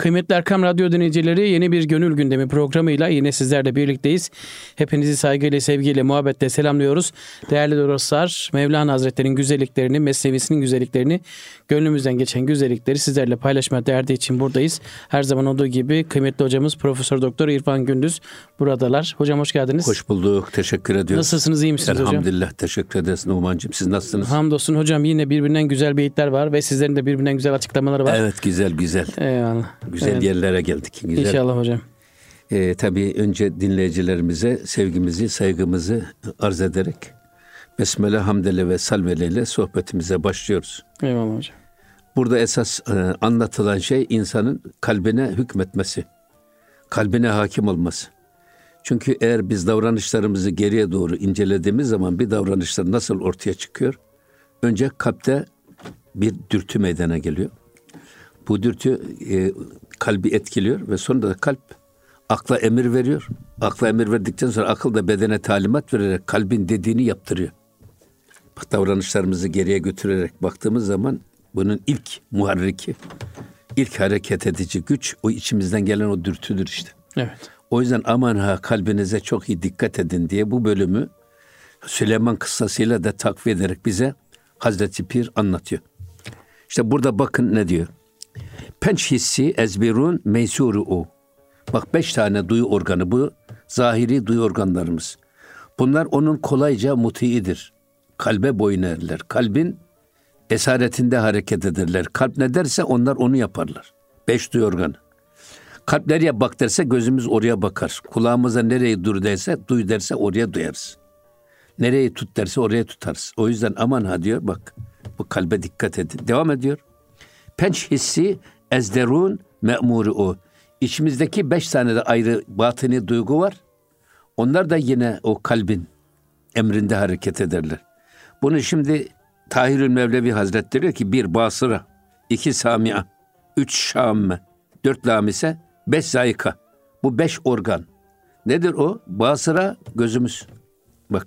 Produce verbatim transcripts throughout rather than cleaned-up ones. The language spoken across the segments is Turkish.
Kıymetli Erkam Radyo dinleyicileri, yeni bir Gönül Gündemi programıyla yine sizlerle birlikteyiz. Hepinizi saygıyla, sevgiyle, muhabbetle selamlıyoruz. Değerli dostlar, Mevlana Hazretleri'nin güzelliklerini, mesnevisinin güzelliklerini, gönlümüzden geçen güzellikleri sizlerle paylaşma derdi için buradayız. Her zaman olduğu gibi kıymetli hocamız Profesör Doktor İrfan Gündüz buradalar. Hocam hoş geldiniz. Hoş bulduk. Teşekkür ediyoruz. Nasılsınız? İyi misiniz hocam? Elhamdülillah. Teşekkür ederiz Numan'cığım. Siz nasılsınız? Hamdolsun hocam, yine birbirinden güzel beyitler var ve sizlerin de birbirinden güzel açıklamaları var. Evet, güzel güzel. Eyvallah. Güzel evet. yerlere geldik. Güzel. İnşallah hocam. Ee, tabii önce dinleyicilerimize sevgimizi, saygımızı arz ederek Besmele, Hamdele ve Salvele ile sohbetimize başlıyoruz. Eyvallah hocam. Burada esas e, anlatılan şey insanın kalbine hükmetmesi, kalbine hakim olması. Çünkü eğer biz davranışlarımızı geriye doğru incelediğimiz zaman bir davranışlar nasıl ortaya çıkıyor? Önce kalpte bir dürtü meydana geliyor. Bu dürtü e, kalbi etkiliyor ve sonra da kalp akla emir veriyor. Akla emir verdikten sonra akıl da bedene talimat vererek kalbin dediğini yaptırıyor. Bak, davranışlarımızı geriye götürerek baktığımız zaman bunun ilk muharriki, ilk hareket edici güç o içimizden gelen o dürtüdür işte. Evet. O yüzden aman ha, kalbinize çok iyi dikkat edin diye bu bölümü Süleyman kıssasıyla da takviye ederek bize Hazreti Pir anlatıyor. İşte burada bakın ne diyor. Penç hissi ezbirun meysuru o. Bak, beş tane duyu organı, bu zahiri duyu organlarımız. Bunlar onun kolayca mutiidir. Kalbe boyun eğerler. Kalbin esaretinde hareket ederler. Kalp ne derse onlar onu yaparlar. Beş duyu organı. Kalp nereye bak derse gözümüz oraya bakar. Kulağımıza nereye dur derse, duy derse oraya duyarız. Nereyi tut derse oraya tutarız. O yüzden aman ha diyor, bak bu kalbe dikkat edin. Devam ediyor. Penç hissi ezderun me'muru o. İçimizdeki beş tane de ayrı batini duygu var. Onlar da yine o kalbin emrinde hareket ederler. Bunu şimdi Tahirül Mevlevi Hazretleri diyor ki bir basıra, iki samia, üç şamme, dört lamise, beş zayika. Bu beş organ. Nedir o? Basıra gözümüz. Bak.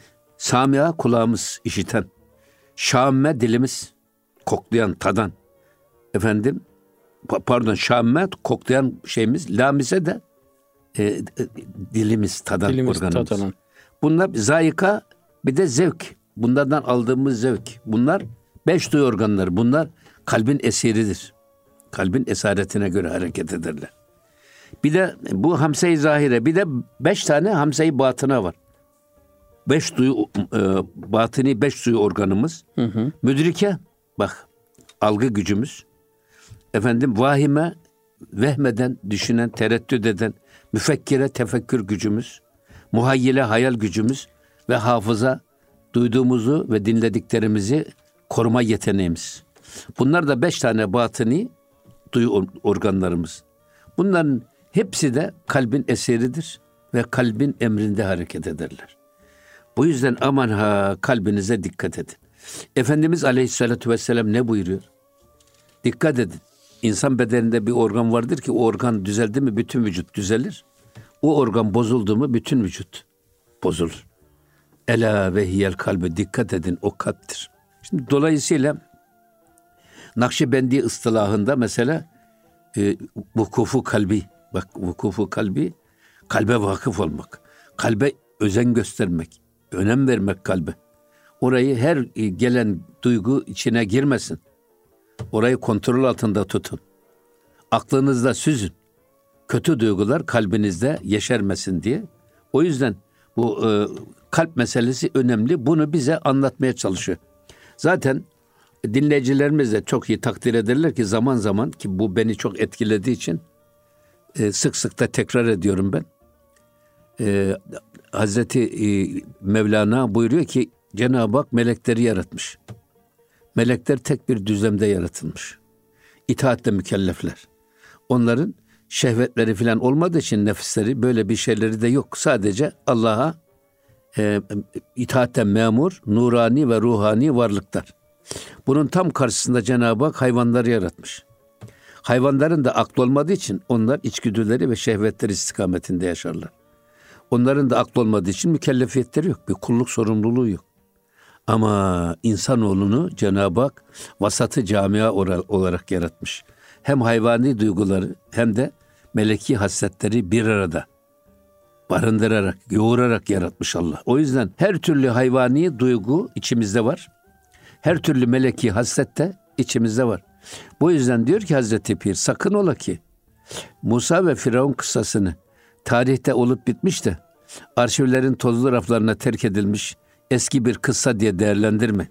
Samia kulağımız, işiten. Şamme dilimiz, koklayan, tadan. Efendim, pardon, şamme koklayan şeyimiz, lamise de e, e, dilimiz, tadan dilimiz, organımız. Tadanan. Bunlar zayika, bir de zevk. Bunlardan aldığımız zevk. Bunlar beş duyu organları. Bunlar kalbin esiridir. Kalbin esaretine göre hareket ederler. Bir de bu hamse-i zahire, bir de beş tane hamse-i batına var. Beş duyu e, batini, beş duyu organımız. Hı hı. Müdrike, bak, algı gücümüz. Efendim, vahime, vehmeden, düşünen, tereddüt eden, müfekkire, tefekkür gücümüz. Muhayyile, hayal gücümüz ve hafıza, duyduğumuzu ve dinlediklerimizi koruma yeteneğimiz. Bunlar da beş tane batini duyu organlarımız. Bunların hepsi de kalbin eseridir ve kalbin emrinde hareket ederler. Bu yüzden aman ha, kalbinize dikkat edin. Efendimiz Aleyhisselatü Vesselam ne buyuruyor? Dikkat edin. İnsan bedeninde bir organ vardır ki o organ düzeldi mi bütün vücut düzelir. O organ bozuldu mu bütün vücut bozulur. Ela ve hiyel kalbe, dikkat edin, o kalptir. Şimdi dolayısıyla Nakşibendi ıstılahında mesela e, vukufu kalbi, bak vukufu kalbi, kalbe vakıf olmak, kalbe özen göstermek, önem vermek kalbe. Orayı her gelen duygu içine girmesin. Orayı kontrol altında tutun. Aklınızda süzün. Kötü duygular kalbinizde yeşermesin diye. O yüzden bu e, kalp meselesi önemli. Bunu bize anlatmaya çalışıyor. Zaten dinleyicilerimiz de çok iyi takdir ederler ki zaman zaman, ki bu beni çok etkilediği için e, sık sık da tekrar ediyorum ben. E, Hazreti e, Mevlana buyuruyor ki Cenab-ı Hak melekleri yaratmış. Melekler tek bir düzlemde yaratılmış. İtaatle mükellefler. Onların şehvetleri falan olmadığı için nefisleri, böyle bir şeyleri de yok. Sadece Allah'a e, itaatten memur, nurani ve ruhani varlıklar. Bunun tam karşısında Cenab-ı Hak hayvanları yaratmış. Hayvanların da aklı olmadığı için onlar içgüdüleri ve şehvetleri istikametinde yaşarlar. Onların da aklı olmadığı için mükellefiyetleri yok. Bir kulluk sorumluluğu yok. Ama insanoğlunu Cenab-ı Hak vasatı camia olarak yaratmış. hem hayvani duyguları hem de meleki hasletleri bir arada barındırarak, yoğurarak yaratmış Allah. O yüzden her türlü hayvani duygu içimizde var. Her türlü meleki haslet de içimizde var. Bu yüzden diyor ki Hazreti Pir, sakın ola ki Musa ve Firavun kıssasını tarihte olup bitmiş de arşivlerin tozlu raflarına terk edilmiş eski bir kıssa diye değerlendirme.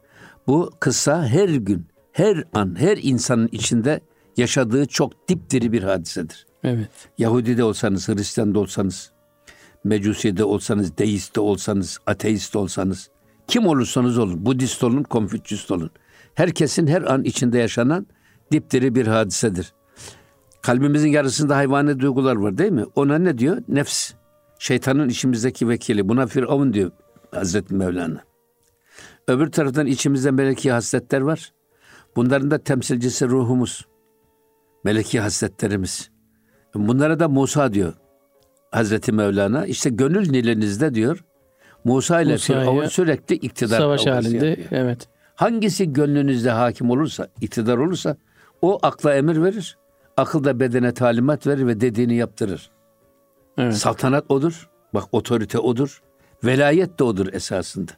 Bu kıssa her gün, her an, her insanın içinde yaşadığı çok dipdiri bir hadisedir. Evet. Yahudi de olsanız, Hristiyan da olsanız, Mecusi de olsanız, deist de olsanız, ateist de olsanız, kim olursanız olun, Budist olun, Konfüçyüst olun. Herkesin her an içinde yaşanan dipdiri bir hadisedir. Kalbimizin yarısında hayvani duygular var değil mi? Ona ne diyor? Nefs. Şeytanın içimizdeki vekili. Buna Firavun diyor Hazreti Mevlana. Öbür taraftan içimizde meleki hasletler var. Bunların da temsilcisi ruhumuz. Meleki hasletlerimiz. Bunlara da Musa diyor Hazreti Mevlana. İşte gönül nilinizde diyor. Musa ile Musa'ya Firavun sürekli iktidar savaş halinde. yapıyor. Evet. Hangisi gönlünüzde hakim olursa, iktidar olursa o akla emir verir. Akıl da bedene talimat verir ve dediğini yaptırır. Evet. Saltanat odur. Bak otorite odur. Velayet de odur esasında.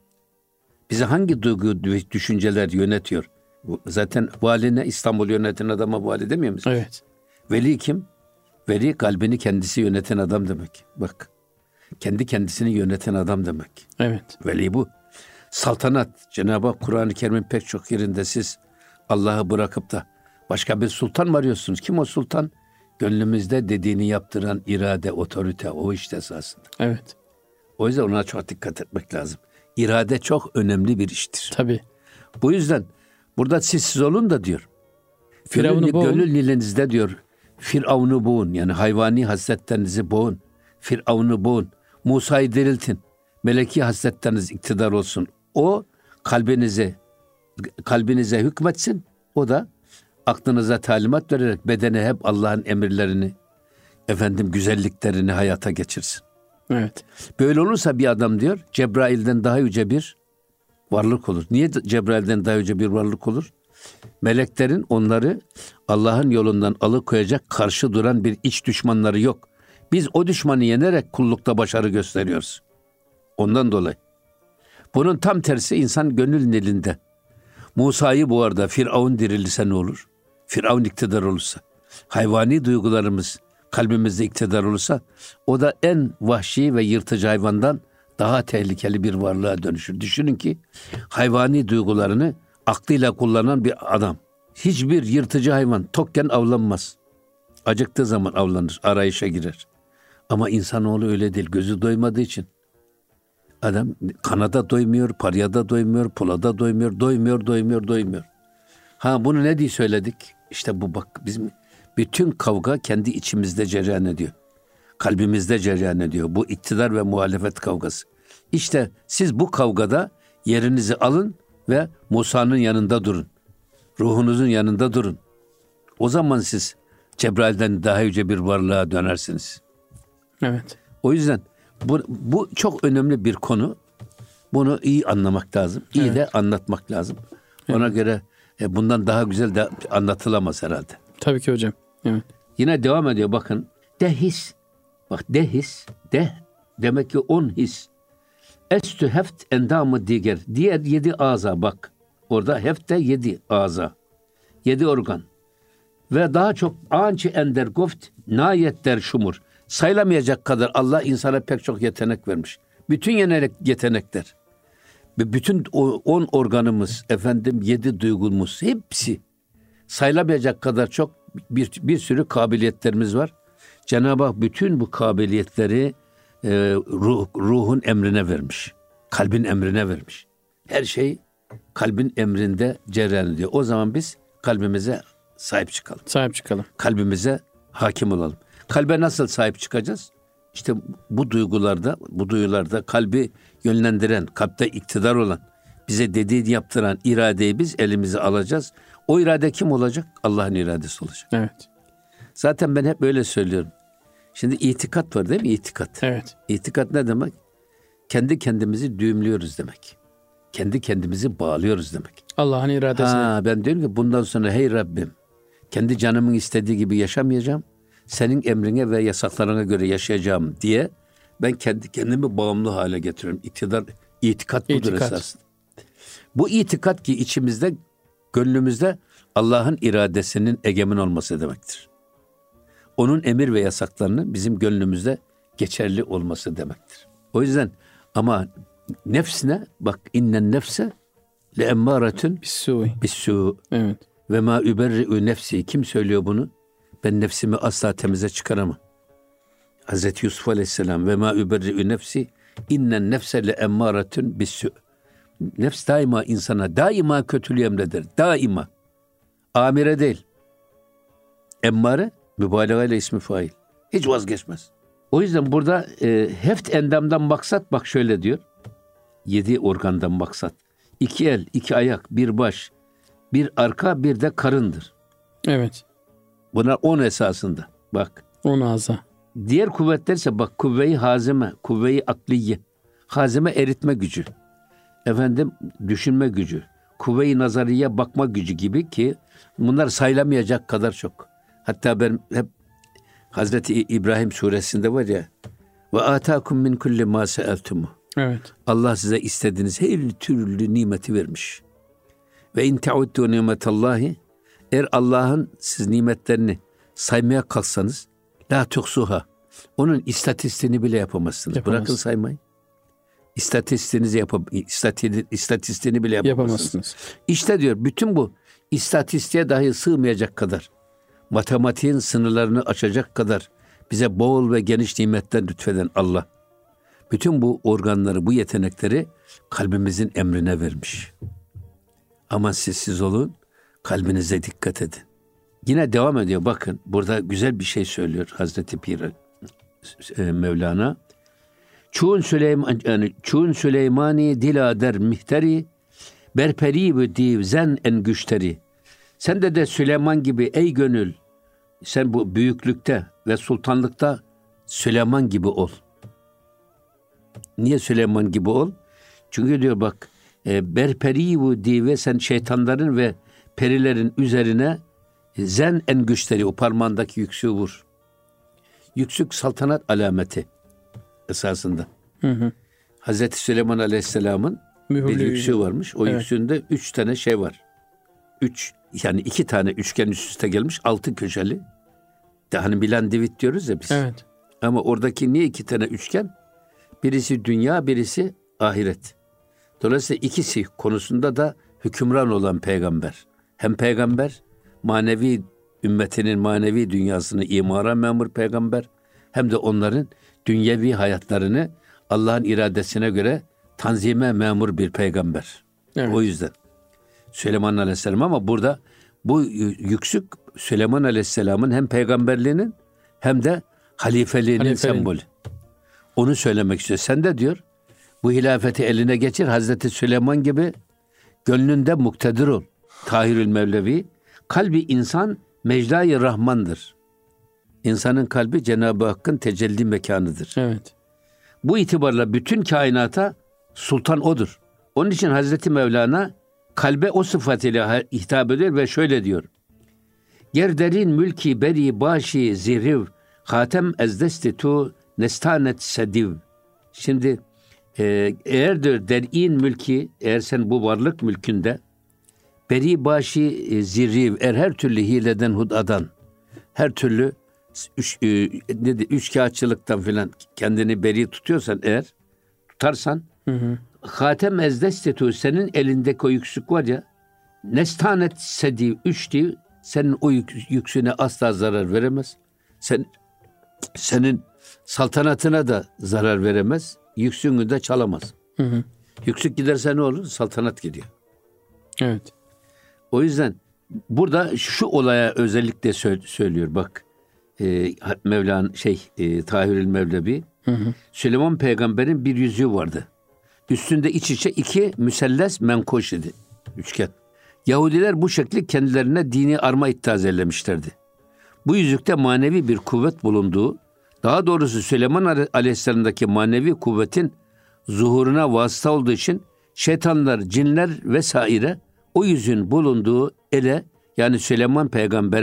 Bizi hangi duygu, düşünceler yönetiyor? Zaten valine İstanbul yöneten adama vali demiyor musun? Evet. Veli kim? Veli kalbini kendisi yöneten adam demek. Bak. Kendi kendisini yöneten adam demek. Evet. Veli bu. Saltanat. Cenab-ı Hak Kur'an-ı Kerim'in pek çok yerinde siz Allah'ı bırakıp da başka bir sultan mı arıyorsunuz? Kim o sultan? Gönlümüzde dediğini yaptıran irade, otorite o işte esasında. Evet. O yüzden ona çok dikkat etmek lazım. İrade çok önemli bir iştir. Tabii. Bu yüzden burada siz siz olun da diyor. Firavunu Gönül, boğun. gönül nilinizde diyor. Firavunu boğun. Yani hayvani hasletlerinizi boğun. Firavunu boğun. Musa'yı diriltin. Meleki hasletleriniz iktidar olsun. O kalbinize kalbinize hükmetsin. O da aklınıza talimat vererek bedene hep Allah'ın emirlerini, efendim güzelliklerini hayata geçirsin. Evet. Böyle olursa bir adam diyor Cebrail'den daha yüce bir varlık olur. Niye Cebrail'den daha yüce bir varlık olur? Meleklerin onları Allah'ın yolundan alıkoyacak karşı duran bir iç düşmanları yok. Biz o düşmanı yenerek kullukta başarı gösteriyoruz. Ondan dolayı. Bunun tam tersi insan gönül nilinde. Musa'yı bu arada Firavun dirilirse ne olur? Firavun iktidar olursa, hayvani duygularımız kalbimizde iktidar olursa, o da en vahşi ve yırtıcı hayvandan daha tehlikeli bir varlığa dönüşür. Düşünün ki hayvani duygularını aklıyla kullanan bir adam. Hiçbir yırtıcı hayvan tokken avlanmaz. Acıktığı zaman avlanır, arayışa girer. Ama insanoğlu öyle değil, gözü doymadığı için. Adam kanada doymuyor, paraya da doymuyor, pula da doymuyor, doymuyor, doymuyor, doymuyor. Ha bunu ne diye söyledik? İşte bu bak bizim bütün kavga kendi içimizde cereyan ediyor. Kalbimizde cereyan ediyor. Bu iktidar ve muhalefet kavgası. İşte siz bu kavgada yerinizi alın ve Musa'nın yanında durun. Ruhunuzun yanında durun. O zaman siz Cebrail'den daha yüce bir varlığa dönersiniz. Evet. O yüzden bu, bu çok önemli bir konu. Bunu iyi anlamak lazım. İyi Evet. de anlatmak lazım. Ona evet. göre e, bundan daha güzel de anlatılamaz herhalde. Tabii ki hocam. Evet. Yine devam ediyor bakın. Dehis. Bak dehis. Deh. Demek ki on his. Estü heft endamı diğer. Diğer yedi ağza bak. Orada hefte yedi ağza. Yedi organ. Ve daha çok ançı ender goft nayet der şumur. Sayılamayacak kadar Allah insana pek çok yetenek vermiş. Bütün yetenek, yetenekler. Bütün on organımız, efendim yedi duygumuz hepsi sayılamayacak kadar çok bir, bir sürü kabiliyetlerimiz var. Cenab-ı Hak bütün bu kabiliyetleri e, ruh, ruhun emrine vermiş. Kalbin emrine vermiş. Her şey kalbin emrinde cereyan ediyor. O zaman biz kalbimize sahip çıkalım. Sahip çıkalım. Kalbimize hakim olalım. Kalbe nasıl sahip çıkacağız? İşte bu duygularda, bu duyularda kalbi yönlendiren, kalpte iktidar olan, bize dediğini yaptıran iradeyi biz elimize alacağız. O irade kim olacak? Allah'ın iradesi olacak. Evet. Zaten ben hep öyle söylüyorum. Şimdi itikat var değil mi? İtikat. Evet. İtikat ne demek? Kendi kendimizi düğümlüyoruz demek. Kendi kendimizi bağlıyoruz demek. Allah'ın iradesine. Ha, ben diyorum ki bundan sonra hey Rabbim, Kendi canımın istediği gibi yaşamayacağım. Senin emrine ve yasaklarına göre yaşayacağım diye ben kendi kendimi bağımlı hale getiriyorum. İktidar, itikat budur İtikat. esas. Bu itikat ki içimizde, gönlümüzde Allah'ın iradesinin egemen olması demektir. Onun emir ve yasaklarının bizim gönlümüzde geçerli olması demektir. O yüzden ama nefsine bak, innen nefse le emmâretun Bis-sû. bis-sû Evet. ve mâ überri'ü nefsi. Kim söylüyor bunu? Ben nefsimi asla temize çıkaramam. Hazreti Yusuf Aleyhisselam ve mâ überri'ü nefsi innen nefse le emmâretun bis-sû. Nefs daima insana, daima kötülüğü emreder. Daima. Amire değil. Emmare, mübalağa ile ismi fail. Hiç vazgeçmez. O yüzden burada e, heft endamdan maksat bak şöyle diyor. Yedi organdan maksat. İki el, iki ayak, bir baş, bir arka, bir de karındır. Evet. Bunlar on esasında. Bak. On ağza. Diğer kuvvetler ise bak, kuvve-i hazime, kuvve-i akliye. Hazime eritme gücü. Efendim düşünme gücü. Kuvve-i nazariye bakma gücü gibi ki bunlar sayılamayacak kadar çok. Hatta ben hep Hazreti İbrahim suresinde var ya, ve atâkum min kulli mâ se'eltumuh. Evet. Allah size istediğiniz her türlü nimeti vermiş. Ve in te'uddu nimetallahi, eğer Allah'ın siz nimetlerini saymaya kalksanız la tuhsuha, onun istatistiğini bile yapamazsınız. Yapamaz. Bırakın saymayı. İstatistiğinizi yapam istati istatistiğini bile yapamazsınız. Yapamazsınız. İşte diyor bütün bu istatistiğe dahi sığmayacak kadar, matematiğin sınırlarını aşacak kadar bize bol ve geniş nimetler lütfeden Allah, bütün bu organları, bu yetenekleri kalbimizin emrine vermiş. Aman siz siz olun, kalbinize dikkat edin. Yine devam ediyor, bakın burada güzel bir şey söylüyor Hazreti Pir e, Mevlana. Çun Süleyman yani Çun Süleymani dilader mihteri berperi ve divzen en güçteri. Sen de de Süleyman gibi ey gönül, sen bu büyüklükte ve sultanlıkta Süleyman gibi ol. Niye Süleyman gibi ol? Çünkü diyor bak, e, berperi ve dive, sen şeytanların ve perilerin üzerine e, zen en güçleri, o parmağındaki yüksüğü vur. Yüksük saltanat alameti esasında. Hı hı. Hazreti Süleyman Aleyhisselam'ın Mühürlü bir yüksüğü varmış. O evet. yüksüğünde üç tane şey var. Üç, yani iki tane üçgen üst üste gelmiş, altı köşeli. De hani Milan Divit diyoruz ya biz. Evet. Ama oradaki niye iki tane üçgen? Birisi dünya, birisi ahiret. Dolayısıyla ikisi konusunda da hükümran olan peygamber. Hem peygamber, manevi ümmetinin manevi dünyasını imara memur peygamber, hem de onların dünyevi hayatlarını Allah'ın iradesine göre tanzime memur bir peygamber. Evet. O yüzden Süleyman Aleyhisselam, ama burada bu yüksük Süleyman Aleyhisselam'ın hem peygamberliğinin hem de halifeliğinin Halifeliğin. sembolü. Onu söylemek istiyor. Sen de diyor bu hilafeti eline geçir, Hazreti Süleyman gibi gönlünde muktedir ol. Tahirül Mevlevi, kalbi insan mecra-i Rahman'dır. İnsanın kalbi Cenab-ı Hakk'ın tecelli mekanıdır. Evet. Bu itibarla bütün kainata sultan odur. Onun için Hazreti Mevlana kalbe o sıfatıyla hitap ediyor ve şöyle diyor. Gerderin mülki beri başi ziriv hatem ezdesti tu nestanet sediv. Şimdi e, eğer diyor der'in mülki, eğer sen bu varlık mülkünde beri başi e, ziriv, eğer her türlü hileden hudadan, her türlü üç, e, ne de, üçkağıtçılıktan filan kendini beri tutuyorsan, eğer tutarsan, Hı hı. hatem ezdestetu, senin elindeki o yüksük var ya, nestanet sediv, üç div, senin o yük, yüksüne asla zarar veremez. Sen senin saltanatına da zarar veremez. Yüksüğünü de çalamaz. Hı hı. Yüksük giderse ne olur? Saltanat gidiyor. Evet. O yüzden burada şu olaya özellikle söylüyor. Bak e, Mevlana şey e, Tahirül Mevlevi, hı hı. Süleyman peygamberin bir yüzüğü vardı. Üstünde iç içe iki müselles menkoş idi. Üçgen. Yahudiler bu şekli kendilerine dini arma ittihazelemişlerdi. Bu yüzükte manevi bir kuvvet bulunduğu, daha doğrusu Süleyman Aleyhisselam'daki manevi kuvvetin zuhuruna vasıta olduğu için şeytanlar, cinler vesaire o yüzüğün bulunduğu ele, yani Süleyman peygambere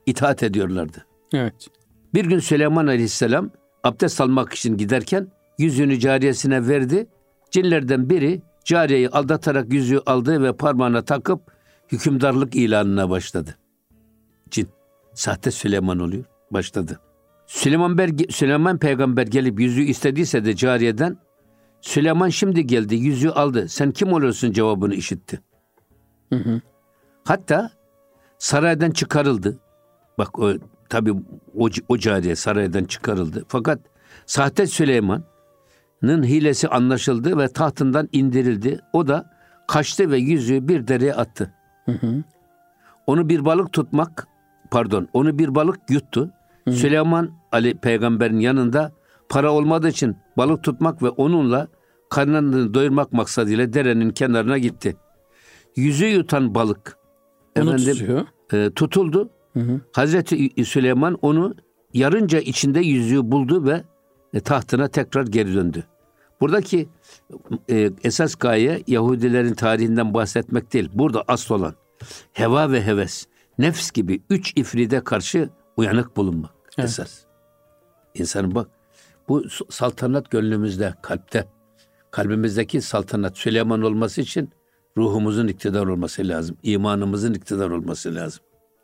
itaat ediyorlardı. Evet. Bir gün Süleyman Aleyhisselam abdest almak için giderken yüzüğünü cariyesine verdi. Cinlerden biri cariyeyi aldatarak yüzüğü aldı ve parmağına takıp hükümdarlık ilanına başladı. Cin, sahte Süleyman oluyor. Başladı. Süleyman, Ber- Süleyman peygamber gelip yüzüğü istediyse de cariyeden, Süleyman şimdi geldi, yüzüğü aldı. Sen kim oluyorsun cevabını işitti. Hı hı. Hatta saraydan çıkarıldı. Bak o tabii o, o cariye saraydan çıkarıldı. Fakat sahte Süleyman'ın hilesi anlaşıldı ve tahtından indirildi. O da kaçtı ve yüzüğü bir dereye attı. Hı hı. Onu bir balık tutmak, pardon, onu bir balık yuttu. Hı. Süleyman Ali peygamberin yanında para olmadığı için balık tutmak ve onunla karnını doyurmak maksadıyla derenin kenarına gitti. Yüzüğü yutan balık Onu efendim, e, tutuldu. Hı hı. Hazreti Süleyman onu yarınca içinde yüzüğü buldu ve e, tahtına tekrar geri döndü. Buradaki e, esas gaye Yahudilerin tarihinden bahsetmek değil. Burada asıl olan heva ve heves, nefs gibi üç ifride karşı uyanık bulunmak. Evet. Esas. İnsanın bak, bu saltanat gönlümüzde, kalpte, kalbimizdeki saltanat Süleyman olması için ruhumuzun iktidar olması lazım. İmanımızın iktidar olması lazım.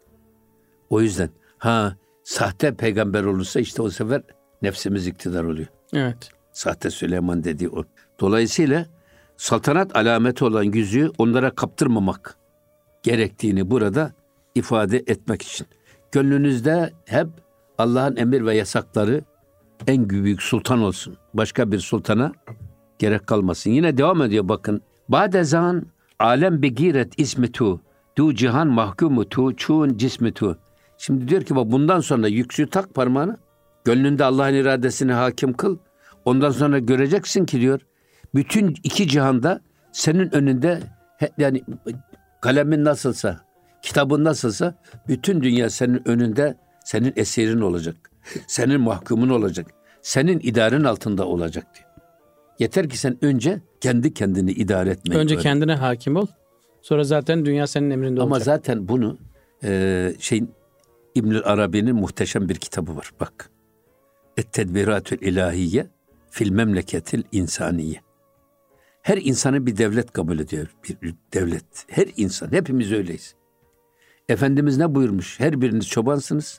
O yüzden ha sahte peygamber olursa işte o sefer nefsimiz iktidar oluyor. Evet. Sahte Süleyman dediği o. Dolayısıyla saltanat alameti olan yüzüğü onlara kaptırmamak gerektiğini burada ifade etmek için. Gönlünüzde hep Allah'ın emir ve yasakları en büyük sultan olsun. Başka bir sultana gerek kalmasın. Yine devam ediyor bakın. Badezan alem begiret ismitu du cihan mahkumutu çun cismitu. Şimdi diyor ki bak bundan sonra yüksüğü tak parmağına. Gönlünde Allah'ın iradesini hakim kıl. Ondan sonra göreceksin ki diyor bütün iki cihanda senin önünde yani kalemin nasılsa, kitabın nasılsa bütün dünya senin önünde senin esirin olacak. Senin mahkumun olacak. Senin idaren altında olacak diyor. Yeter ki sen önce kendi kendini idare etmeyi Önce öğren. kendine hakim ol. Sonra zaten dünya senin emrinde Ama olacak. Ama zaten bunu e, şeyin İbnül Arabi'nin muhteşem bir kitabı var. Bak. Et-Tedbiratül İlahiye fil memleketil insaniye. Her insanı bir devlet kabul ediyor. Bir devlet. Her insan. Hepimiz öyleyiz. Efendimiz ne buyurmuş? Her biriniz çobansınız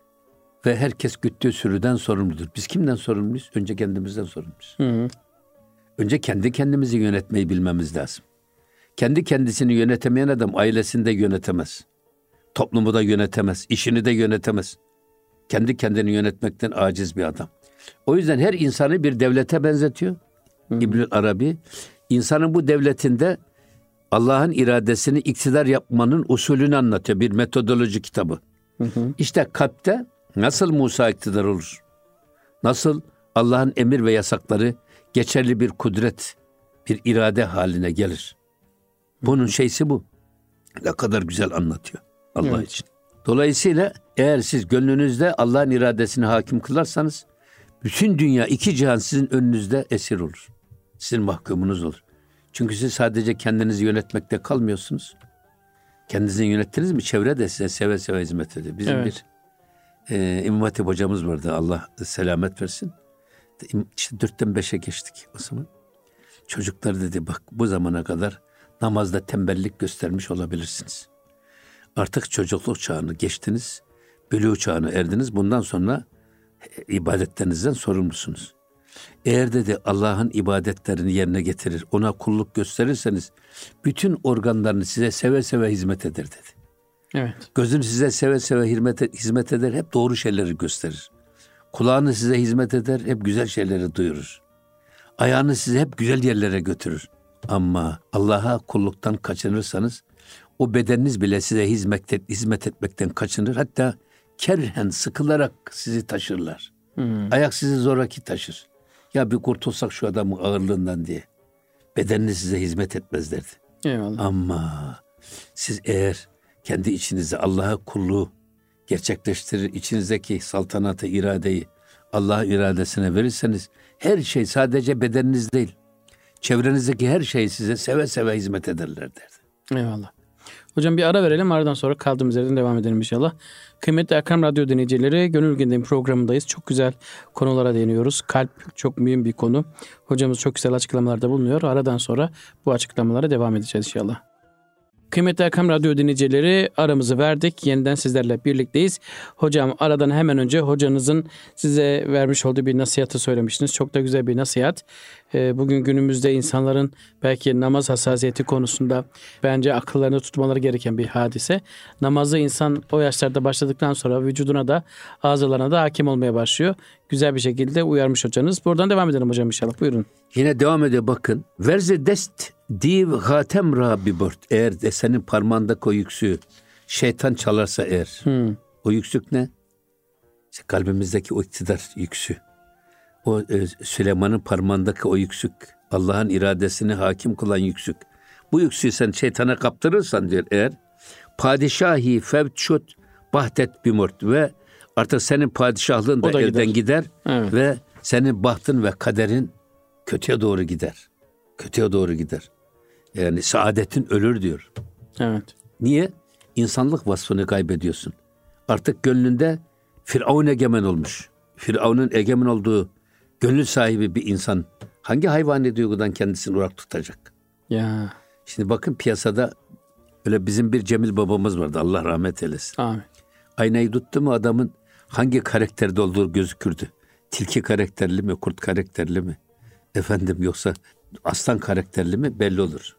ve herkes güttüğü sürüden sorumludur. Biz kimden sorumluyuz? Önce kendimizden sorumluyuz. Hı hı. Önce kendi kendimizi yönetmeyi bilmemiz lazım. Kendi kendisini yönetemeyen adam ailesini de yönetemez. Toplumu da yönetemez. İşini de yönetemez. Kendi kendini yönetmekten aciz bir adam. O yüzden her insanı bir devlete benzetiyor. İbnül Arabi. İnsanın bu devletinde Allah'ın iradesini iktidar yapmanın usulünü anlatıyor. Bir metodoloji kitabı. Hı hı. İşte kalpte nasıl Musa iktidar olur? Nasıl Allah'ın emir ve yasakları geçerli bir kudret, bir irade haline gelir? Bunun şeysi bu. Ne kadar güzel anlatıyor Allah evet. için. Dolayısıyla eğer siz gönlünüzde Allah'ın iradesini hakim kılarsanız bütün dünya iki cihan sizin önünüzde esir olur. Sizin mahkumunuz olur. Çünkü siz sadece kendinizi yönetmekte kalmıyorsunuz. Kendinizi yönettiniz mi çevre de size seve seve hizmet ediyor. Bizim evet. bir e, İmam Hatip hocamız vardı. Allah selamet versin. İşte dörtten beşe geçtik o zaman. Çocuklar dedi bak bu zamana kadar namazda tembellik göstermiş olabilirsiniz. Artık çocukluk çağını geçtiniz. Bülûğ çağına erdiniz. Bundan sonra ibadetlerinizden sorumlusunuz. Eğer dedi Allah'ın ibadetlerini yerine getirir, ona kulluk gösterirseniz bütün organlarını size seve seve hizmet eder dedi. Evet. Gözün size seve seve hizmet, hizmet eder, hep doğru şeyleri gösterir. Kulağını size hizmet eder, hep güzel şeyleri duyurur. Ayağını size hep güzel yerlere götürür. Ama Allah'a kulluktan kaçınırsanız o bedeniniz bile size hizmet, et, hizmet etmekten kaçınır. Hatta kerhen sıkılarak sizi taşırlar. Hmm. Ayak sizi zoraki taşır. Ya bir kurtulsak şu adamın ağırlığından diye. Bedeniniz size hizmet etmez derdi. Eyvallah. Ama siz eğer kendi içinizde Allah'a kulluğu gerçekleştirir, içinizdeki saltanatı, iradeyi Allah'ın iradesine verirseniz her şey sadece bedeniniz değil, çevrenizdeki her şey size seve seve hizmet ederler derdi. Eyvallah. Hocam bir ara verelim. Aradan sonra kaldığımız yerden devam edelim inşallah. Kıymetli Erkam Radyo dinleyicileri, Gönül Gündemi programındayız. Çok güzel konulara değiniyoruz. Kalp çok mühim bir konu. Hocamız çok güzel açıklamalarda bulunuyor. Aradan sonra bu açıklamalara devam edeceğiz inşallah. Kıymetli Erkam Radyo dinleyicileri, aramızı verdik. Yeniden sizlerle birlikteyiz. Hocam aradan hemen önce hocanızın size vermiş olduğu bir nasihatı söylemiştiniz. Çok da güzel bir nasihat. Bugün günümüzde insanların belki namaz hassasiyeti konusunda bence akıllarını tutmaları gereken bir hadise. Namazı insan o yaşlarda başladıktan sonra vücuduna da ağızlarına da hakim olmaya başlıyor. Güzel bir şekilde uyarmış hocanız. Buradan devam edelim hocam inşallah. Buyurun. Yine devam ediyor bakın. Verze dest div hatem rabi bört. Eğer de senin parmağındaki o yüksüğü şeytan çalarsa eğer. Hmm. O yüksük ne? İşte kalbimizdeki o iktidar yüksüğü. O e, Süleyman'ın parmağındaki o yüksük. Allah'ın iradesini hakim kılan yüksük. Bu yüksüğü sen şeytana kaptırırsan diyor eğer. Padişahi fevçut bahtet bimort. Ve artık senin padişahlığın da, da elden gider. gider evet. Ve senin bahtın ve kaderin kötüye doğru gider. Kötüye doğru gider. Yani saadetin ölür diyor. Evet. Niye? İnsanlık vasfını kaybediyorsun. Artık gönlünde Firavun egemen olmuş. Firavun'un egemen olduğu gönül sahibi bir insan hangi hayvani duygudan kendisini uzak tutacak? Ya. Şimdi bakın piyasada öyle bizim bir Cemil babamız vardı. Allah rahmet eylesin. Amin. Aynayı tuttu mu adamın hangi karakterde olduğu gözükürdü. Tilki karakterli mi, kurt karakterli mi? Efendim yoksa aslan karakterli mi belli olur.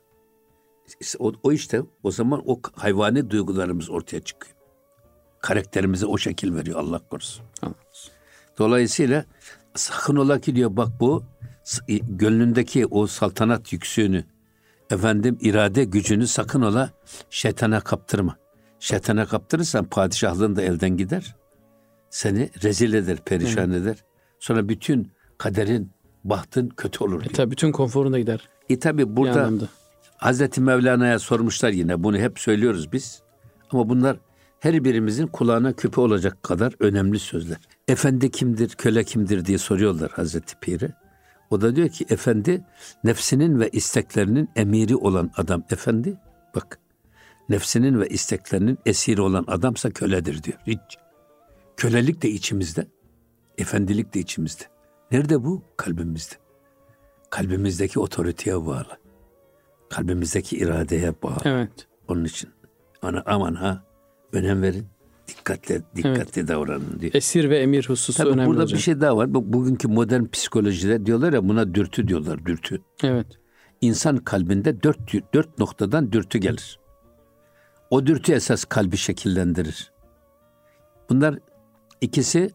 İşte o, o işte o zaman o hayvani duygularımız ortaya çıkıyor. Karakterimize o şekil veriyor Allah korusun. Allah. Dolayısıyla sakın ola ki diyor bak bu gönlündeki o saltanat yüksüğünü efendim irade gücünü sakın ola şeytana kaptırma. Şeytana kaptırırsan padişahlığın da elden gider. Seni rezil eder, perişan evet. eder. Sonra bütün kaderin, bahtın kötü olur. E tabi bütün konforuna gider. E tabi burada Hazreti Mevlana'ya sormuşlar yine. Bunu hep söylüyoruz biz. Ama bunlar her birimizin kulağına küpe olacak kadar önemli sözler. Efendi kimdir, köle kimdir diye soruyorlar Hazreti Pir'e. O da diyor ki efendi nefsinin ve isteklerinin emiri olan adam efendi. Bak nefsinin ve isteklerinin esiri olan adamsa köledir diyor. Hiç. Kölelik de içimizde, efendilik de içimizde. Nerede bu? Kalbimizde. Kalbimizdeki otoriteye bağlı. Kalbimizdeki iradeye bağlı. Evet. Onun için ana, aman ha önem verin. Dikkatle dikkatli evet. davranın diyor. Esir ve emir hususu Tabii önemli burada hocam. Bir şey daha var. Bugünkü modern psikolojide diyorlar ya buna dürtü diyorlar. Dürtü. Evet. İnsan kalbinde dört, dört noktadan dürtü gelir. O dürtü esas kalbi şekillendirir. Bunlar ikisi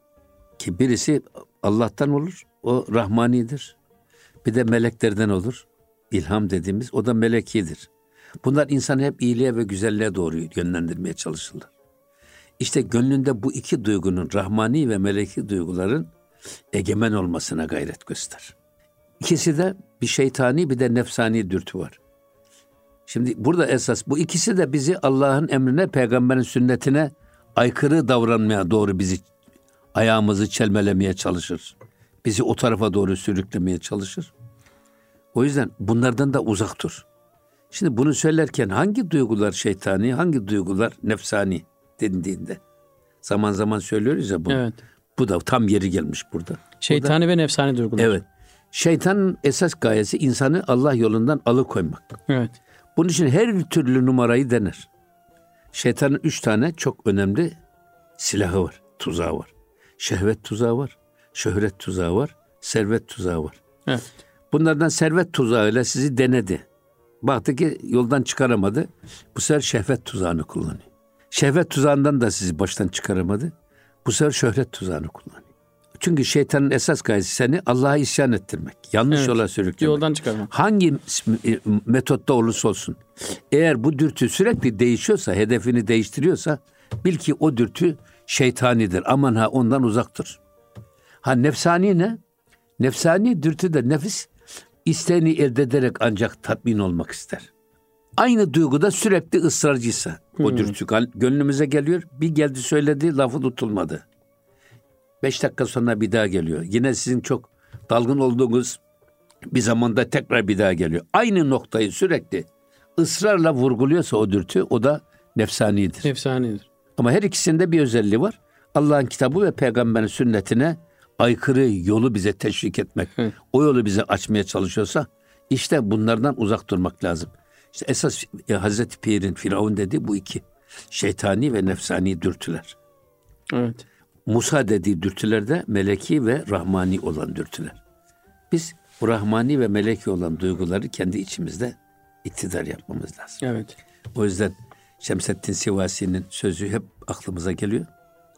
ki birisi Allah'tan olur. O rahmanidir. Bir de meleklerden olur. İlham dediğimiz o da melekidir. Bunlar insanı hep iyiliğe ve güzelliğe doğru yönlendirmeye çalışırlar. İşte gönlünde bu iki duygunun, rahmani ve meleki duyguların egemen olmasına gayret göster. İkisi de bir şeytani bir de nefsani dürtü var. Şimdi burada esas bu ikisi de bizi Allah'ın emrine, peygamberin sünnetine aykırı davranmaya doğru bizi ayağımızı çelmelemeye çalışır. Bizi o tarafa doğru sürüklemeye çalışır. O yüzden bunlardan da uzak dur. Şimdi bunu söylerken hangi duygular şeytani, hangi duygular nefsani dendiğinde zaman zaman söylüyoruz ya bunu. Evet. Bu da tam yeri gelmiş burada. Şeytani burada, ve nefsani duygular. Evet. Şeytanın esas gayesi insanı Allah yolundan alıkoymak. Evet. Bunun için her türlü numarayı dener. Şeytanın üç tane çok önemli silahı var, tuzağı var. Şehvet tuzağı var, şöhret tuzağı var, servet tuzağı var. Evet. Bunlardan servet tuzağıyla sizi denedi. Baktı ki yoldan çıkaramadı. Bu sefer şehvet tuzağını kullanıyor. Şehvet tuzağından da sizi baştan çıkaramadı. Bu sefer şöhret tuzağını kullanıyor. Çünkü şeytanın esas gayesi seni Allah'a isyan ettirmek. Yanlış evet, yola sürüklemek. Yoldan çıkarmak. Hangi metotta olursa olsun. Eğer bu dürtü sürekli değişiyorsa, hedefini değiştiriyorsa bil ki o dürtü şeytanidir. Aman ha ondan uzak dur. Ha nefsani ne? Nefsani dürtü de nefis isteğini elde ederek ancak tatmin olmak ister. Aynı duyguda sürekli ısrarcıysa o hmm. dürtü gönlümüze geliyor. Bir geldi söyledi lafı tutulmadı. Beş dakika sonra bir daha geliyor. Yine sizin çok dalgın olduğunuz bir zamanda tekrar bir daha geliyor. Aynı noktayı sürekli ısrarla vurguluyorsa o dürtü, o da nefsanidir. Nefsanidir. Ama her ikisinde bir özelliği var. Allah'ın kitabı ve peygamberin sünnetine aykırı yolu bize teşvik etmek, Hı. o yolu bize açmaya çalışıyorsa işte bunlardan uzak durmak lazım. İşte esas ya, Hazreti Pir'in, Firavun dediği bu iki. Şeytani ve nefsani dürtüler. Evet. Musa dediği dürtüler de meleki ve rahmani olan dürtüler. Biz bu rahmani ve meleki olan duyguları kendi içimizde iktidar yapmamız lazım. Evet. O yüzden Şemseddin Sivasi'nin sözü hep aklımıza geliyor.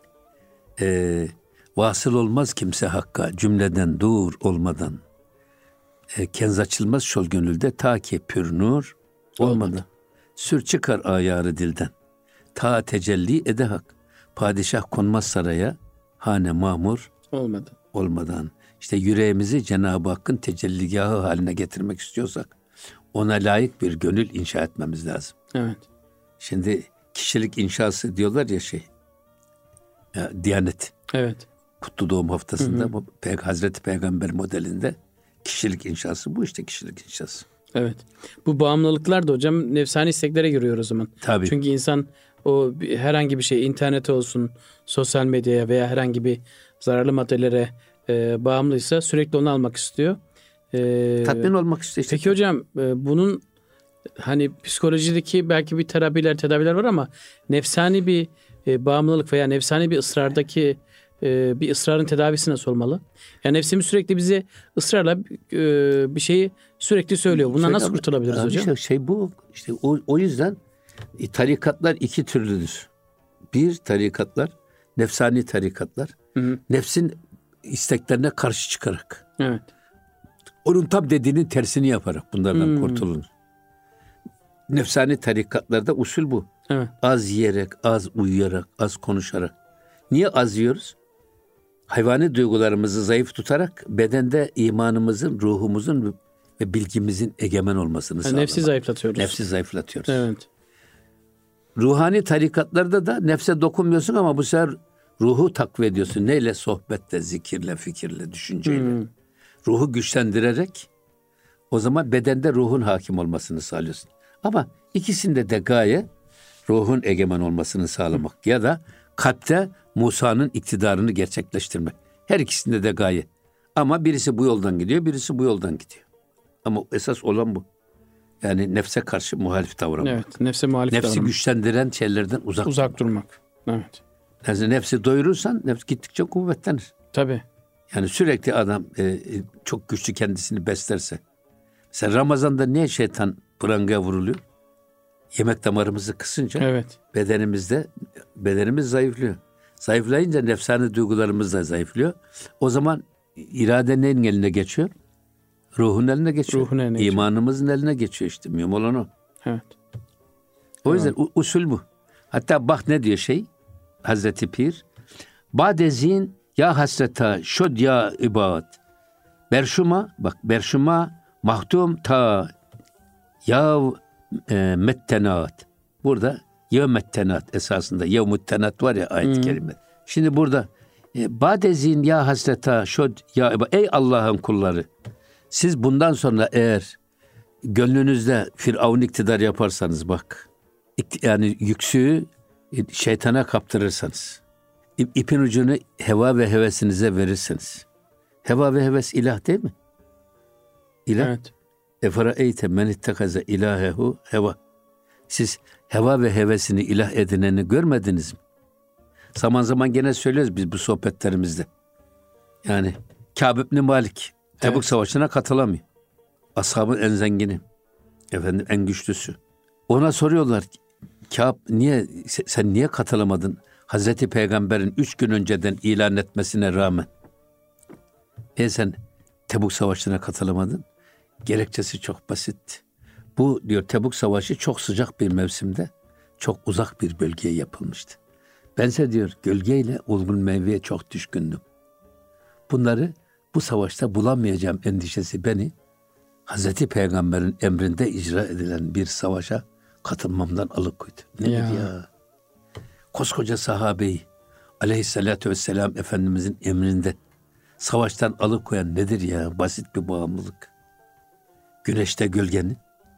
Ee, vasıl olmaz kimse hakka cümleden dur olmadan. Ee, kenz açılmaz şol gönülde ta ki pür nur olmadan. Olmadı. Sür çıkar ayarı dilden. Ta tecelli ede hak. Padişah konmaz saraya, hane mamur olmadı. olmadan. İşte yüreğimizi Cenab-ı Hakk'ın tecelligahı haline getirmek istiyorsak ona layık bir gönül inşa etmemiz lazım. Evet. Şimdi kişilik inşası diyorlar ya şey, ya, Diyanet. Evet. Kutlu Doğum Haftası'nda, hı hı. bu Peyg- Hazreti Peygamber modelinde kişilik inşası, bu işte kişilik inşası. Evet. Bu bağımlılıklar da hocam nefsani isteklere giriyor o zaman. Tabii. Çünkü insan o herhangi bir şey, internete olsun, sosyal medyaya veya herhangi bir zararlı maddelere e, bağımlıysa sürekli onu almak istiyor. E, Tatmin olmak istiyor. Işte. Peki hocam e, bunun hani psikolojideki belki bir terapiler, tedaviler var ama nefsani bir e, bağımlılık veya nefsani bir ısrardaki e, bir ısrarın tedavisi nasıl olmalı? Yani nefsimiz sürekli bize ısrarla e, bir şeyi sürekli söylüyor. Bundan nasıl kurtulabiliriz hocam? Işte şey bu. İşte o, o yüzden e, tarikatlar iki türlüdür. Bir, tarikatlar nefsani tarikatlar. Hı hı. Nefsin isteklerine karşı çıkarak. Evet. Onun tam dediğinin tersini yaparak bunlardan hmm. kurtulunur. Nefsani tarikatlarda usul bu. Evet. Az yiyerek, az uyuyarak, az konuşarak. Niye az yiyoruz? Hayvani duygularımızı zayıf tutarak bedende imanımızın, ruhumuzun ve bilgimizin egemen olmasını sağlamak. Nefsi zayıflatıyoruz. Nefsi zayıflatıyoruz. Evet. Ruhani tarikatlarda da nefse dokunmuyorsun ama bu sefer ruhu takviye ediyorsun. Neyle? Sohbetle, zikirle, fikirle, düşünceyle. Hmm. Ruhu güçlendirerek o zaman bedende ruhun hakim olmasını sağlıyorsun. Ama ikisinde de gaye ruhun egemen olmasını sağlamak hmm. ya da kalpte Musa'nın iktidarını gerçekleştirmek. Her ikisinde de gaye. Ama birisi bu yoldan gidiyor, birisi bu yoldan gidiyor. Ama esas olan bu. Yani nefse karşı muhalif davranmak. Evet, nefse muhalif Nefsi davranmak. güçlendiren şeylerden uzak Uzak durmak. durmak. Evet. Yani nefsi doyurursan nefs gittikçe kuvvetlenir. Tabii. Yani sürekli adam e, çok güçlü kendisini beslerse. Mesela Ramazan'da niye şeytan prangaya vuruluyor? Yemek damarımızı kısınca evet. bedenimizde bedenimiz zayıflıyor. Zayıflayınca nefsani duygularımız da zayıflıyor. O zaman irade neyin eline geçiyor? Ruhun eline geçiyor. Ruhun eline İmanımızın geçiyor. eline geçiyor işte. Mühim olan o. Evet. O yüzden evet. usul bu. Hatta bak ne diyor şey Hazreti Pir. Badezin ya hasreta şod ya ibad. Berşuma bak berşuma mahtum ta ya e, mettenat. Burada ya mettenat esasında ya muttenat var ya ayet-i hmm. kerime. Şimdi burada e, badezin ya hasreta şod ya ibad. Ey Allah'ın kulları. Siz bundan sonra eğer gönlünüzde Firavun iktidar yaparsanız bak. Yani yüksüğü şeytana kaptırırsanız. İpin ucunu heva ve hevesinize verirseniz. Heva ve heves ilah değil mi? İlah. Evet. Efera eyte men ittekaze ilahehu heva. Siz heva ve hevesini ilah edineni görmediniz mi? Zaman zaman gene söylüyoruz biz bu sohbetlerimizde. Yani Kâb ibn Malik Tebuk evet. Savaşı'na katılamıyor. Ashabın en zengini. Efendim en güçlüsü. Ona soruyorlar. Kâb niye sen niye katılamadın? Hazreti Peygamber'in üç gün önceden ilan etmesine rağmen. E sen Tebuk Savaşı'na katılamadın? Gerekçesi çok basit. Bu diyor Tebuk Savaşı çok sıcak bir mevsimde çok uzak bir bölgeye yapılmıştı. Bense diyor gölgeyle ulmul meyveye çok düşkündüm. Bunları bu savaşta bulamayacağım endişesi beni Hazreti Peygamber'in emrinde icra edilen bir savaşa katılmamdan alıkoydu. Nedir ya? ya? Koskoca sahabeyi aleyhissalatü vesselam Efendimizin emrinde savaştan alıkoyan nedir ya? Basit bir bağımlılık. Güneşte gölgenin,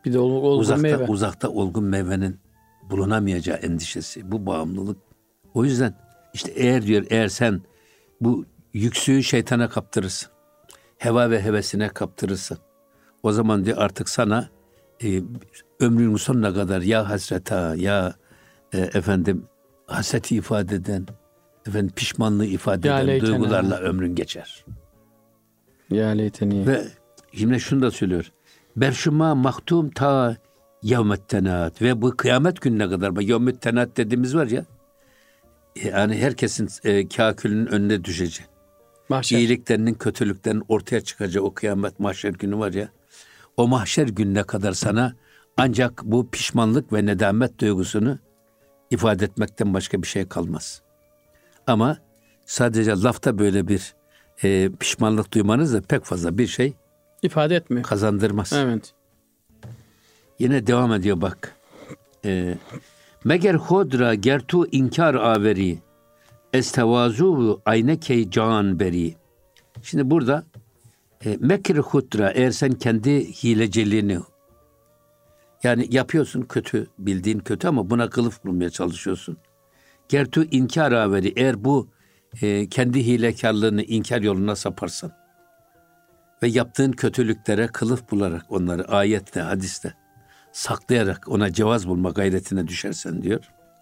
Bir de ol, olgun uzakta, meyve. Uzakta olgun meyvenin bulunamayacağı endişesi. Bu bağımlılık. O yüzden işte eğer diyor eğer sen bu yüksüğü şeytana kaptırırsın. Heva ve hevesine kaptırırsın. O zaman diyor artık sana e, ömrünün sonuna kadar ya hasreta ya e, efendim hasreti ifade eden, efendim pişmanlığı ifade Ya eden leytena. duygularla ömrün geçer. Ya leyteni. Ve yine şunu da söylüyor. Berşuma mahtum ta yevmettenat ve bu kıyamet gününe kadar bak yevmettenat dediğimiz var ya yani herkesin e, kâkülünün önüne düşeceği. Mahşer. İyiliklerinin kötülüklerinin ortaya çıkacağı o kıyamet mahşer günü var ya. O mahşer gününe kadar sana ancak bu pişmanlık ve nedamet duygusunu ifade etmekten başka bir şey kalmaz. Ama sadece lafta böyle bir e, pişmanlık duymanız da pek fazla bir şey İfade etmiyor. kazandırmaz. Evet. Yine devam ediyor bak. E, Meger hodra gertu inkar averi estevazu aynekey can beri. Şimdi burada e, mekr hudra eğer sen kendi hileciliğini yani yapıyorsun kötü bildiğin kötü ama buna kılıf bulmaya çalışıyorsun. Gertu inkar averi eğer bu e, kendi hilekarlığını inkar yoluna saparsan ve yaptığın kötülüklere kılıf bularak onları ayette, hadiste saklayarak ona cevaz bulma gayretine düşersen diyor.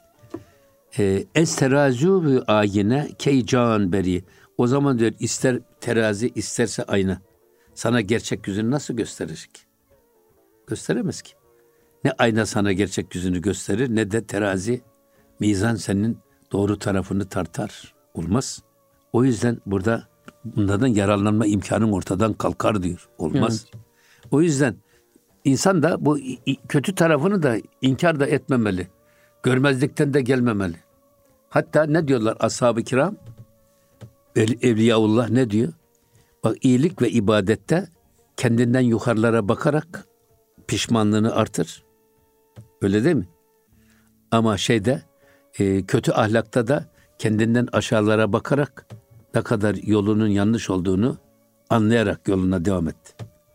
Es terazu ve ayine key can beri. O zaman diyor ister terazi isterse ayna. Sana gerçek yüzünü nasıl gösterecek? Gösteremez ki. Ne ayna sana gerçek yüzünü gösterir ne de terazi mizan senin doğru tarafını tartar. Olmaz. O yüzden burada bunlardan yararlanma imkanın ortadan kalkar diyor. Olmaz. Evet. O yüzden insan da bu kötü tarafını da inkar da etmemeli. Görmezlikten de gelmemeli. Hatta ne diyorlar ashab-ı kiram? Evliyaullah ne diyor? Bak iyilik ve ibadette kendinden yukarılara bakarak pişmanlığını artır. Öyle değil mi? Ama şeyde e, kötü ahlakta da kendinden aşağılara bakarak ne kadar yolunun yanlış olduğunu anlayarak yoluna devam et.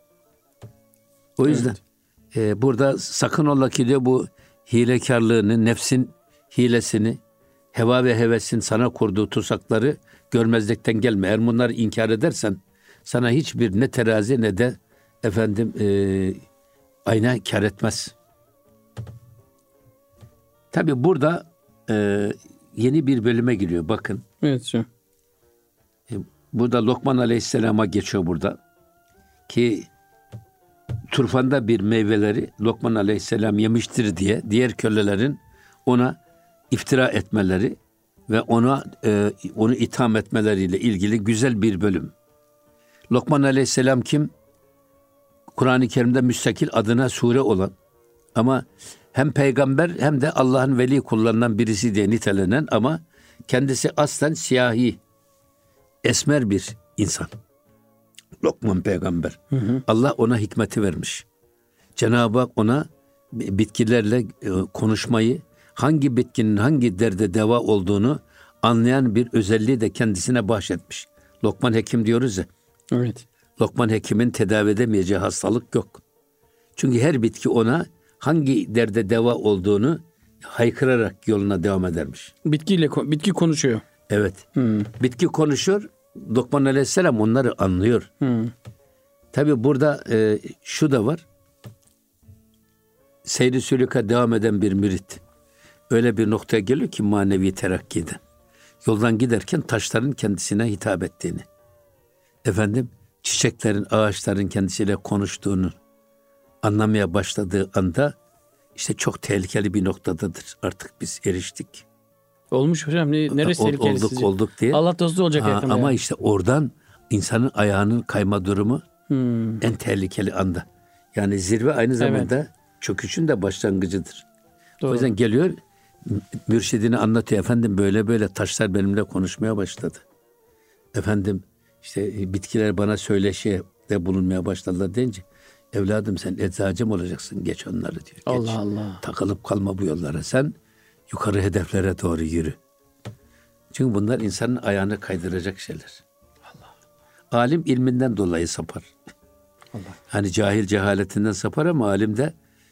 O yüzden evet. e, burada sakın ola ki diyor bu hilekarlığını, nefsin hilesini, heva ve hevesin sana kurduğu tuzakları görmezlikten gelme. Eğer bunları inkar edersen sana hiçbir ne terazi ne de efendim e, ayna kar etmez. Tabi burada e, yeni bir bölüme giriyor. Bakın. Evet hocam. E, burada Lokman Aleyhisselam'a geçiyor burada. Ki turfanda bir meyveleri Lokman Aleyhisselam yemiştir diye diğer kölelerin ona iftira etmeleri ve ona e, onu itham etmeleriyle ilgili güzel bir bölüm. Lokman Aleyhisselam kim? Kur'an-ı Kerim'de müstakil adına sure olan ama hem peygamber hem de Allah'ın veli kullarından birisi diye nitelenen ama kendisi aslen siyahi, esmer bir insan. Lokman peygamber. Hı hı. Allah ona hikmeti vermiş. Cenab-ı Hak ona bitkilerle konuşmayı, hangi bitkinin hangi derde deva olduğunu anlayan bir özelliği de kendisine bahşetmiş. Lokman Hekim diyoruz ya. Evet. Lokman Hekim'in tedavi edemeyeceği hastalık yok. Çünkü her bitki ona hangi derde deva olduğunu haykırarak yoluna devam edermiş. Bitkiyle bitki konuşuyor. Evet. Hmm. Bitki konuşuyor. Lokman Aleyhisselam onları anlıyor. Hmm. Tabii burada e, şu da var. Seyri sülüka devam eden bir mürit. Öyle bir noktaya geliyor ki manevi terakkide. Yoldan giderken taşların kendisine hitap ettiğini. Efendim çiçeklerin, ağaçların kendisiyle konuştuğunu anlamaya başladığı anda işte çok tehlikeli bir noktadadır. Artık biz eriştik. Olmuş hocam. Ne, neresi tehlikeli olduk, sizce? Olduk diye. Allah dostu olacak. Ha, ama yani. işte oradan insanın ayağının kayma durumu hmm. en tehlikeli anda. Yani zirve aynı zamanda evet. çöküşün de başlangıcıdır. Doğru. O yüzden geliyor mürşidini anlatıyor. Efendim böyle böyle taşlar benimle konuşmaya başladı. Efendim işte bitkiler bana söyleşiye de bulunmaya başladılar deyince evladım sen eczacı mı olacaksın? Geç onları diyor. Geç. Allah Allah. Takılıp kalma bu yollara. Sen yukarı hedeflere doğru yürü. Çünkü bunlar insanın ayağını kaydıracak şeyler. Allah. Alim ilminden dolayı sapar. Allah. Hani cahil cehaletinden sapar ama alim de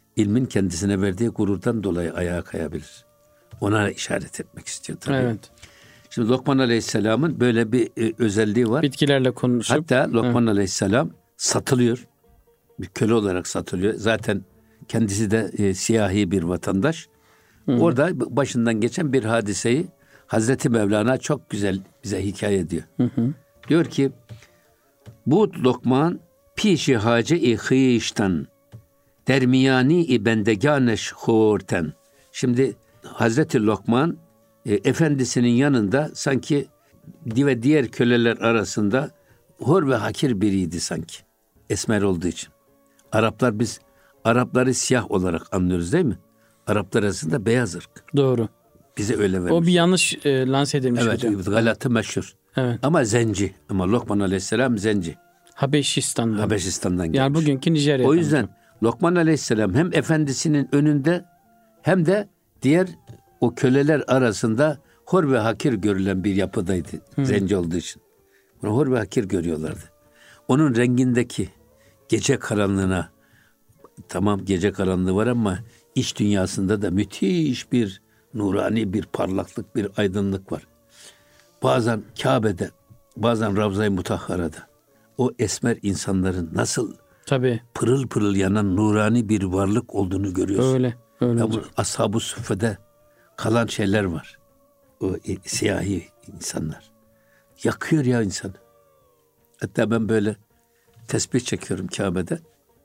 ilmin kendisine verdiği gururdan dolayı ayağa kayabilir. Ona işaret etmek istiyor tabii. Evet. Şimdi Lokman Aleyhisselam'ın böyle bir e, özelliği var. Bitkilerle konuşup. Hatta Lokman evet. Aleyhisselam satılıyor. Bir köle olarak satılıyor. Zaten kendisi de e, siyahi bir vatandaş. Hı. Orada başından geçen bir hadiseyi Hazreti Mevlana çok güzel bize hikaye ediyor. Hı hı. Diyor ki bu Lokman pişi hace-i hıyişten dermiyani-i bendeganeş horten. Şimdi Hazreti Lokman e, efendisinin yanında sanki ve diğer köleler arasında hor ve hakir biriydi sanki. Esmer olduğu için. Araplar biz Arapları siyah olarak anlıyoruz değil mi? Araplar arasında beyaz ırk. Doğru. Bize öyle vermiş. O bir yanlış e, lanse edilmiş evet, hocam. Evet, galatı meşhur. Evet. Ama zenci. Ama Lokman Aleyhisselam zenci. Habeşistan'dan. Habeşistan'dan gelmiş. Yani bugünkü Nijerya'dan. O yüzden Lokman Aleyhisselam hem efendisinin önünde hem de diğer o köleler arasında hor ve hakir görülen bir yapıdaydı. Hı. Zenci olduğu için. Bunu hor ve hakir görüyorlardı. Onun rengindeki gece karanlığına, tamam gece karanlığı var ama iç dünyasında da müthiş bir nurani bir parlaklık, bir aydınlık var. Bazen Kabe'de, bazen Ravza-i Mutahhara'da o esmer insanların nasıl Tabii. pırıl pırıl yanan nurani bir varlık olduğunu görüyorsun. Öyle, öyle. Ya bu Ashab-ı Suffe'de kalan şeyler var. O e, siyahi insanlar. Yakıyor ya insanı. Hatta ben böyle tesbih çekiyorum Kabe'de.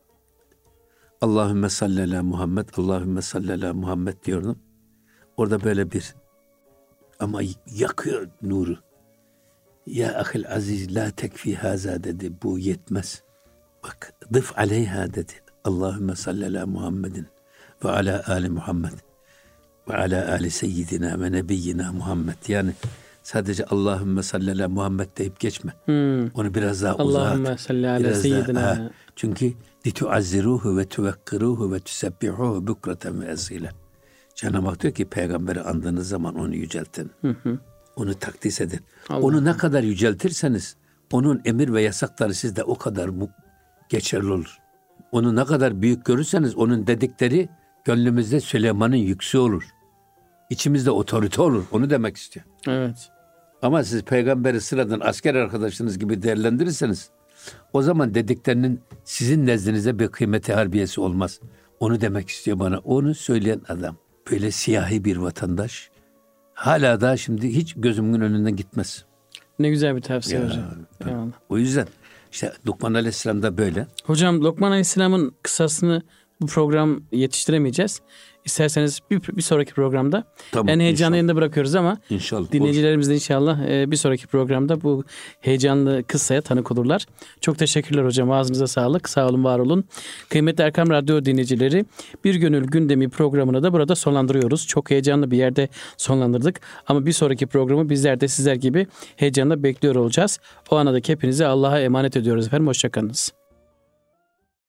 Allahümme salli ala Muhammed, Allahümme salli ala Muhammed diyorum. Orada böyle bir ama yakıyor nuru. Ya ahil aziz la tekfi haza dedi. Bu yetmez. Bak dıf aleyha dedi. Allahümme salli ala Muhammedin ve ala ali Muhammed ve ala ali seyyidina ve nebiyyina Muhammed. Yani sadece Allahümme salli ala Muhammed deyip geçme. Hmm. Onu biraz daha uzat. Allahümme salli ala seyyidina. Daha, çünkü lituazziruhu ve tuvekkiruhu ve tusebbihuhu bukreten ve asila. Cenab-ı Hak diyor ki peygamberi andığınız zaman onu yüceltin. Hı hı. Onu takdis edin. Allah. Onu ne kadar yüceltirseniz onun emir ve yasakları sizde o kadar mu- geçerli olur. Onu ne kadar büyük görürseniz onun dedikleri gönlümüzde Süleyman'ın yüksü olur. İçimizde otorite olur. Onu demek istiyor. Evet. Ama siz peygamberi sıradan asker arkadaşınız gibi değerlendirirseniz o zaman dediklerinin sizin nezdinizde bir kıymeti harbiyesi olmaz. Onu demek istiyor bana. Onu söyleyen adam. Böyle siyahi bir vatandaş. Hala da şimdi hiç gözümün önünden gitmez. Ne güzel bir tavsiye ya, hocam. Eyvallah. O yüzden işte Lokman Aleyhisselam da böyle. Hocam Lokman Aleyhisselam'ın kıssasını bu program yetiştiremeyeceğiz. İsterseniz bir, bir sonraki programda tamam, en heyecanlı yerinde bırakıyoruz ama İnşallah, dinleyicilerimiz de inşallah bir sonraki programda bu heyecanlı kıssaya tanık olurlar. Çok teşekkürler hocam. Ağzınıza sağlık. Sağ olun, var olun. Kıymetli Erkam Radyo dinleyicileri, Bir Gönül Gündemi programını da burada sonlandırıyoruz. Çok heyecanlı bir yerde sonlandırdık. Ama bir sonraki programı bizler de sizler gibi heyecanla bekliyor olacağız. O anadaki hepinizi Allah'a emanet ediyoruz efendim. Hoşçakalınız.